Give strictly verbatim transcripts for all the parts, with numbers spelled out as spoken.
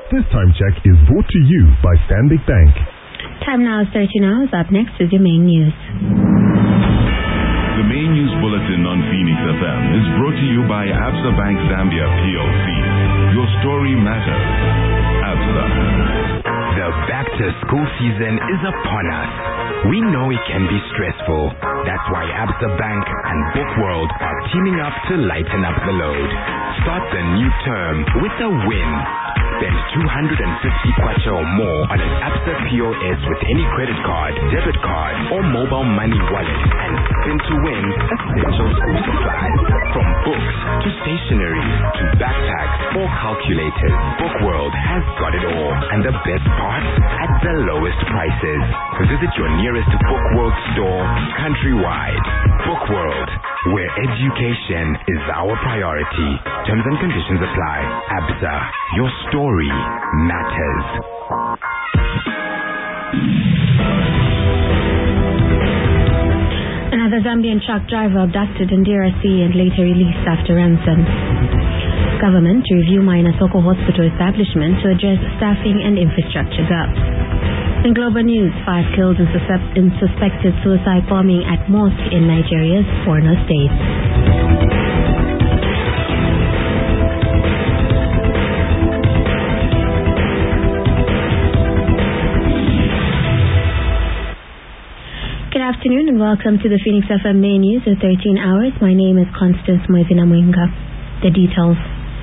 This time check is brought to you by Stanbic Bank. Time now is thirteen hours. Up next is your main news. The main news bulletin on Phoenix F M is brought to you by Absa Bank Zambia P L C. Your story matters. Absa. The back-to-school season is upon us. We know it can be stressful. That's why Absa Bank and Bookworld are teaming up to lighten up the load. Start the new term with a win. Spend two hundred fifty kwacha or more on an Absa P O S with any credit card, debit card, or mobile money wallet and spin to win essential school supplies. From books to stationery to backpacks or calculators, Bookworld has got it all. And the best part, at the lowest prices. Visit your nearest Bookworld store countrywide. Bookworld, where education is our priority. Terms and conditions apply. Absa, your story matters. Another Zambian truck driver abducted in D R C and later released after ransom. Government to review Maina Soko Hospital establishment to address staffing and infrastructure gaps. In global news, five killed in, suspe- in suspected suicide bombing at mosque in Nigeria's Borno state. Good afternoon and welcome to the Phoenix F M main news at thirteen hours. My name is Constance Moizina Mwinga. The details.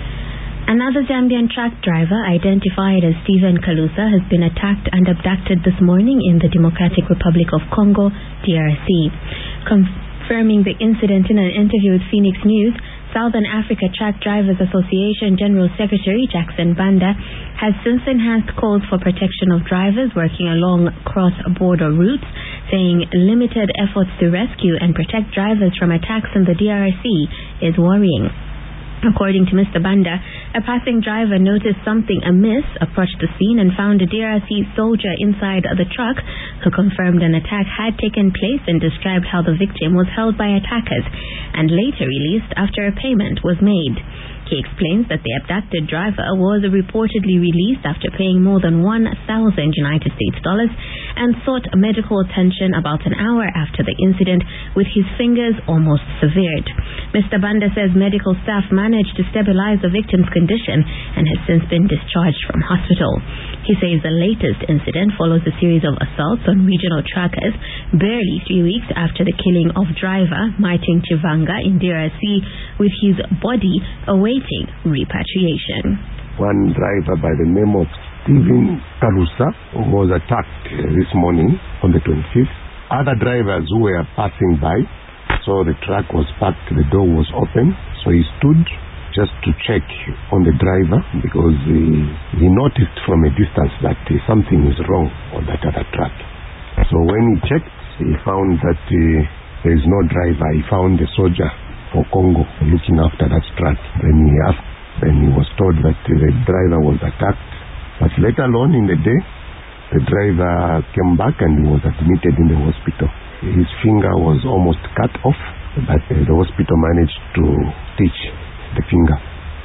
Another Zambian truck driver identified as Stephen Kalusa has been attacked and abducted this morning in the Democratic Republic of Congo, D R C. Confirming the incident in an interview with Phoenix News, Southern Africa Truck Drivers Association General Secretary Jackson Banda has since enhanced calls for protection of drivers working along cross-border routes, saying limited efforts to rescue and protect drivers from attacks in the D R C is worrying. According to Mister Banda, a passing driver noticed something amiss, approached the scene and found a D R C soldier inside the truck who confirmed an attack had taken place and described how the victim was held by attackers and later released after a payment was made. He explains that the abducted driver was reportedly released after paying more than one thousand United States dollars and sought medical attention about an hour after the incident with his fingers almost severed. Mister Banda says medical staff managed to stabilize the victim's condition and has since been discharged from hospital. He says the latest incident follows a series of assaults on regional truckers barely three weeks after the killing of driver Martin Chivanga in D R C with his body awaiting repatriation. One driver by the name of Stephen Kalusa was attacked this morning on the twenty-fifth. Other drivers who were passing by, so the truck was parked, the door was open, so he stood just to check on the driver because he, he noticed from a distance that uh, something is wrong on that other truck. So when he checked, he found that uh, there is no driver. He found a soldier for Congo looking after that truck. Then he asked, then he was told that uh, the driver was attacked. But later on in the day, the driver came back and he was admitted in the hospital. His finger was almost cut off, but uh, the hospital managed to stitch the finger.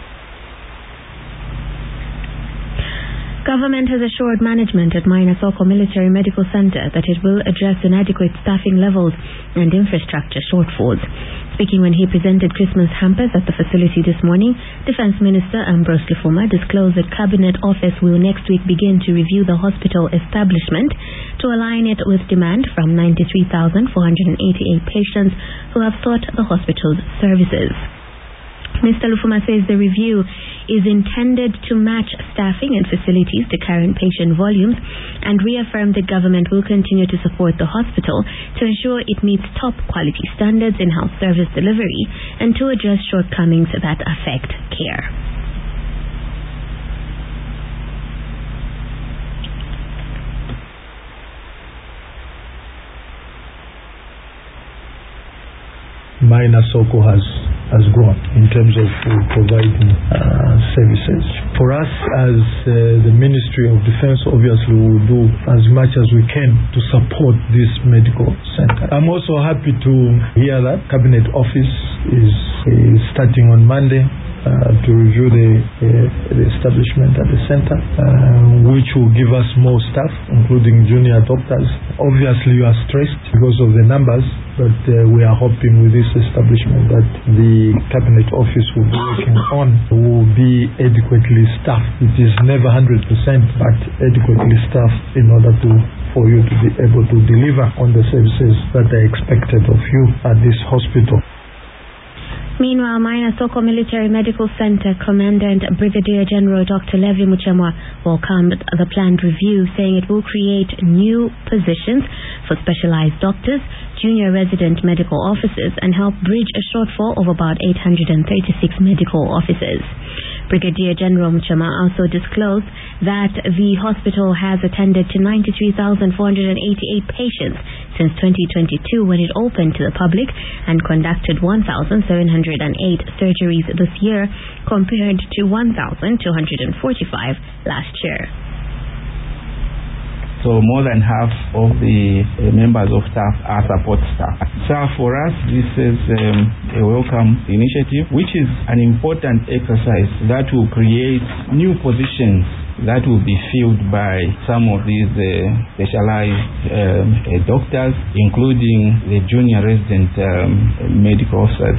Government has assured management at Maina Soko Military Medical Center that it will address inadequate staffing levels and infrastructure shortfalls. Speaking when he presented Christmas hampers at the facility this morning, Defense Minister Ambrose Lufuma disclosed that Cabinet Office will next week begin to review the hospital establishment to align it with demand from ninety-three thousand four hundred eighty-eight patients who have sought the hospital's services. Mister Lufuma says the review is intended to match staffing and facilities to current patient volumes and reaffirm that government will continue to support the hospital to ensure it meets top quality standards in health service delivery and to address shortcomings that affect care. Maina Soko has has grown in terms of uh, providing uh, services. For us as uh, the Ministry of Defense, obviously we will do as much as we can to support this medical center. I'm also happy to hear that Cabinet Office is, is starting on Monday uh, to review the, uh, the establishment at the center, uh, which will give us more staff, including junior doctors. Obviously, you are stressed because of the numbers, but uh, we are hoping with this establishment that the Cabinet Office will be working on will be adequately staffed. It is never one hundred percent, but adequately staffed in order to for you to be able to deliver on the services that are expected of you at this hospital. Meanwhile, Maina Soko Military Medical Center Commandant Brigadier General Doctor Levi Muchemwa welcomed the planned review, saying it will create new positions for specialized doctors, junior resident medical officers, and help bridge a shortfall of about eight hundred thirty-six medical officers. Brigadier General Muchemwa also disclosed that the hospital has attended to ninety-three thousand four hundred eighty-eight patients since twenty twenty-two, when it opened to the public, and conducted one thousand seven hundred eight surgeries this year compared to one thousand two hundred forty-five last year. So more than half of the uh, members of staff are support staff. So for us, this is um, a welcome initiative, which is an important exercise that will create new positions that will be filled by some of these uh, specialized um, uh, doctors, including the junior resident um, medical officers.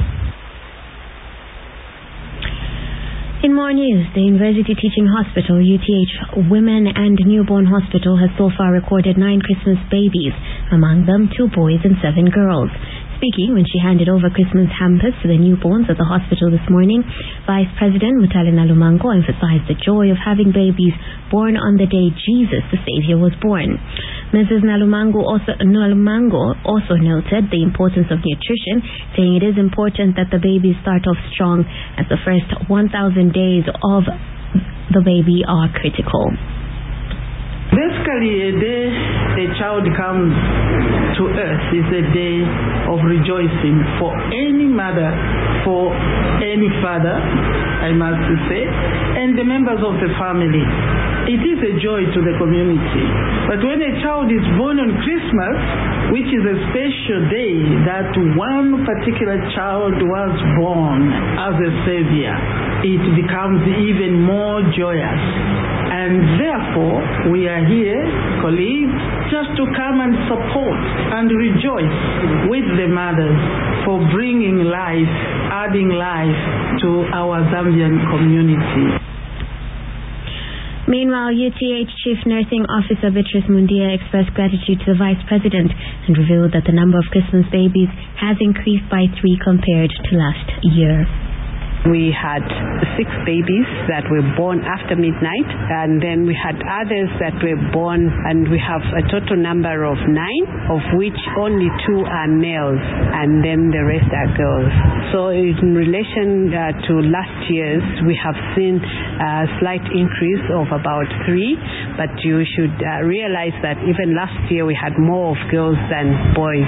In more news, the University Teaching Hospital, U T H Women and Newborn Hospital, has so far recorded nine Christmas babies, among them two boys and seven girls. Speaking when she handed over Christmas hampers to the newborns at the hospital this morning, Vice President Mutale Nalumango emphasized the joy of having babies born on the day Jesus, the Savior, was born. Missus Nalumango also, Nalumango also noted the importance of nutrition, saying it is important that the babies start off strong, as the first one thousand days of the baby are critical. Basically, a day a child comes to earth is a day of rejoicing for any mother, for any father, I must say, and the members of the family. It is a joy to the community. But when a child is born on Christmas, which is a special day that one particular child was born as a savior, it becomes even more joyous. And therefore, we are here, colleagues, just to come and support and rejoice with the mothers for bringing life, adding life to our Zambian community. Meanwhile, U T H Chief Nursing Officer Beatrice Mundia expressed gratitude to the Vice President and revealed that the number of Christmas babies has increased by three compared to last year. We had six babies that were born after midnight, and then we had others that were born, and we have a total number of nine, of which only two are males, and then the rest are girls. So in relation uh, to last year's, we have seen a slight increase of about three, but you should uh, realize that even last year we had more of girls than boys.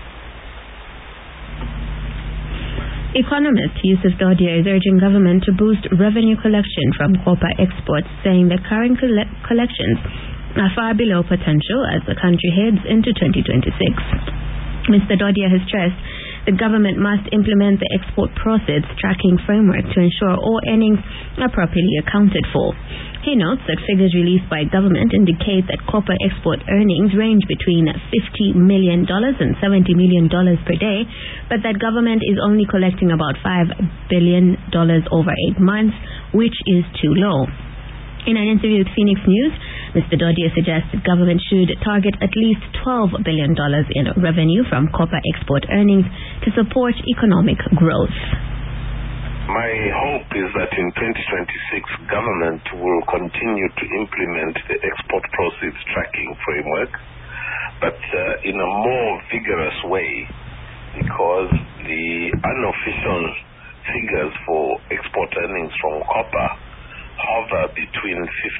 Economist Yusuf Dodia is urging government to boost revenue collection from copper exports, saying that current coll- collections are far below potential as the country heads into twenty twenty-six. Mister Dodia has stressed the government must implement the export proceeds tracking framework to ensure all earnings are properly accounted for. He notes that figures released by government indicate that copper export earnings range between fifty million dollars and seventy million dollars per day, but that government is only collecting about five billion dollars over eight months, which is too low. In an interview with Phoenix News, Mister Dodia suggests that government should target at least twelve billion dollars in revenue from copper export earnings to support economic growth. My hope is that in twenty twenty-six, government will continue to implement the export proceeds tracking framework, but uh, in a more vigorous way, because the unofficial figures for export earnings from copper hover between fifty